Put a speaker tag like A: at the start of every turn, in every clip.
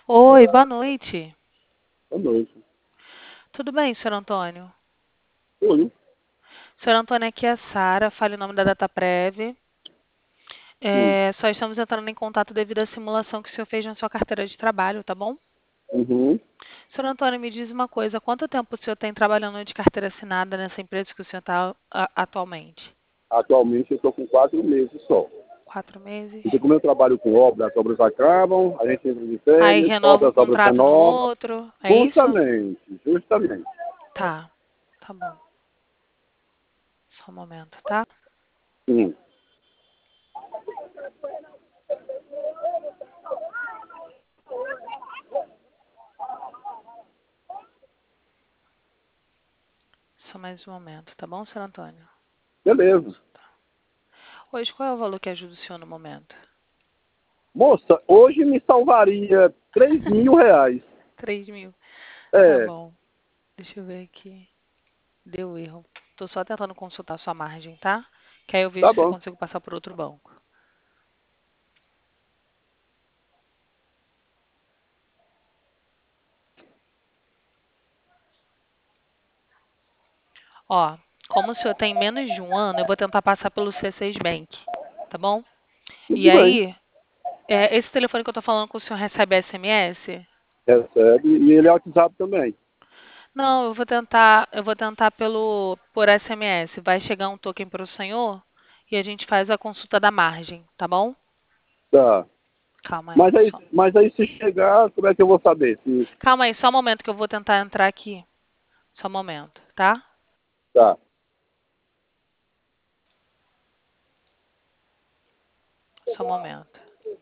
A: Oi, boa noite.
B: Boa noite.
A: Tudo bem, senhor Antônio?
B: Oi.
A: Senhor Antônio, aqui é a Sara, fale o nome da DataPrev.
B: Hum.
A: Só estamos entrando em contato devido à simulação que o senhor fez na sua carteira de trabalho, tá bom?
B: Uhum.
A: Senhor Antônio, me diz uma coisa, quanto tempo o senhor tem trabalhando de carteira assinada nessa empresa que o senhor está atualmente?
B: Atualmente eu estou com 4 meses só.
A: 4 meses?
B: Então, como eu trabalho com obra, as obras acabam, a gente entra de
A: Aí
B: férias,
A: renova
B: volta
A: um
B: as obras
A: contrato no
B: renovam.
A: outro, é isso?
B: Justamente, justamente.
A: Tá, tá bom. Só um momento, tá?
B: Sim.
A: Só mais um momento, tá bom, senhor Antônio?
B: Beleza.
A: Hoje, qual é o valor que ajuda o senhor no momento?
B: Moça, hoje me salvaria R$ 3.000.
A: 3.000. Tá
B: É,
A: bom. Deixa eu ver aqui. Deu erro. Tô só tentando consultar sua margem, tá? Que aí eu
B: tá
A: vejo se eu
B: bom.
A: consigo passar por outro banco. Ó, como o senhor tem menos de um ano, eu vou tentar passar pelo C6 Bank, tá bom? E
B: Tudo bem.
A: aí, esse telefone que eu tô falando com o senhor recebe SMS?
B: Recebe. E ele é WhatsApp também.
A: Não, eu vou tentar por SMS. Vai chegar um token para o senhor e a gente faz a consulta da margem, tá bom?
B: Tá.
A: Calma aí,
B: Mas aí,
A: só.
B: mas aí se chegar, como é que eu vou saber? Se...
A: Calma aí, só um momento que eu vou tentar entrar aqui. Só um momento, tá?
B: Tá.
A: Só um momento.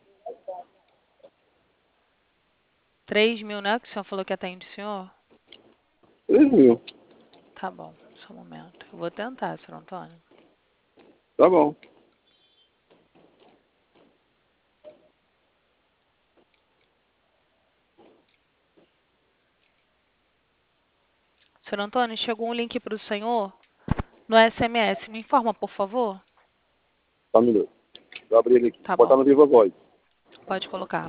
A: 3.000, né? Que o senhor falou que atende o senhor?
B: 3.000.
A: Tá bom, só um momento. Eu vou tentar, senhor Antônio.
B: Tá bom.
A: Senhor Antônio, chegou um link para o senhor no SMS. Me informa, por favor?
B: Só um minuto. Vou abrir ele aqui.
A: Tá
B: Botar
A: bom,
B: no Viva Voz.
A: pode colocar.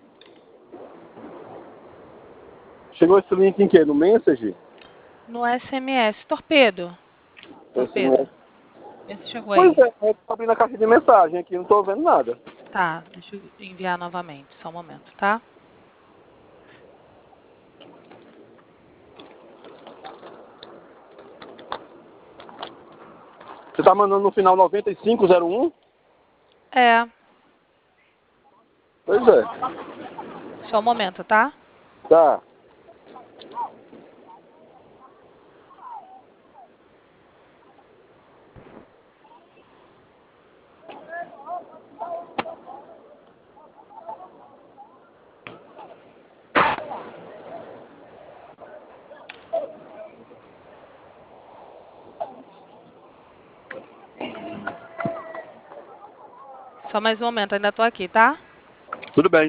B: Chegou esse link em quê? No Message?
A: No SMS. Torpedo.
B: Esse não
A: Torpedo.
B: é.
A: Vê se chegou
B: Pois
A: aí.
B: é, eu tô abrindo a caixa de mensagem aqui, não tô vendo nada.
A: Tá, deixa eu enviar novamente. Só um momento, tá?
B: Você tá mandando no final 9501?
A: É,
B: Pois é.
A: só um momento, tá?
B: Tá.
A: Só mais um momento, ainda tô aqui, tá?
B: Tudo bem.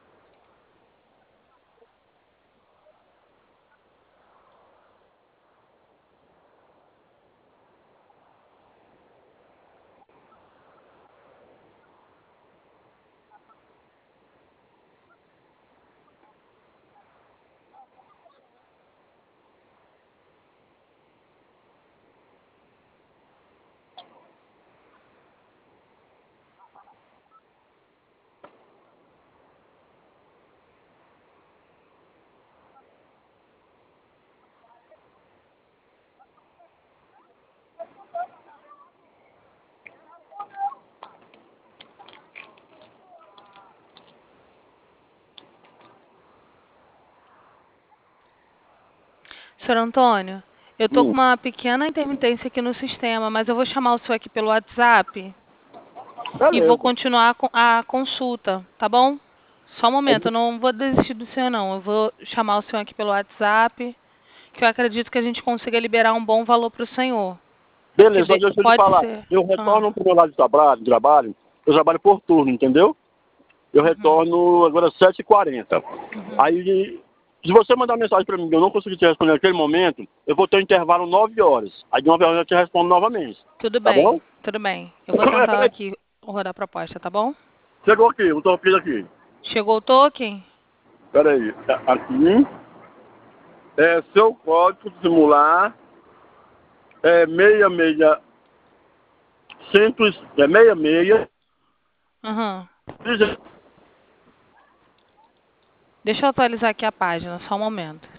A: Senhor Antônio, eu tô com
B: Hum.
A: uma pequena intermitência aqui no sistema, mas eu vou chamar o senhor aqui pelo WhatsApp e vou
B: Beleza.
A: continuar a consulta, tá bom? Só um momento, eu não vou desistir do senhor, não. Eu vou chamar o senhor aqui pelo WhatsApp, que eu acredito que a gente consiga liberar um bom valor para o senhor.
B: Beleza, só deixa eu te
A: Pode
B: falar.
A: ser.
B: Eu
A: Ah,
B: retorno pro meu lado de trabalho, eu trabalho por turno, entendeu? Eu
A: uhum,
B: retorno agora às 7h40.
A: uhum.
B: Aí, se você mandar mensagem para mim e eu não conseguir te responder naquele momento, eu vou ter um intervalo 9 horas. Aí de 9 horas eu te respondo novamente.
A: Tudo
B: Tá bom?
A: bem, tudo bem. Eu vou tentar
B: Peraí,
A: aqui rodar a proposta, tá bom?
B: chegou aqui, o torpedo aqui.
A: Chegou o token?
B: Peraí. Aqui. Seu código simular é 66. É 66.
A: Aham. Deixa eu atualizar aqui a página, só um momento.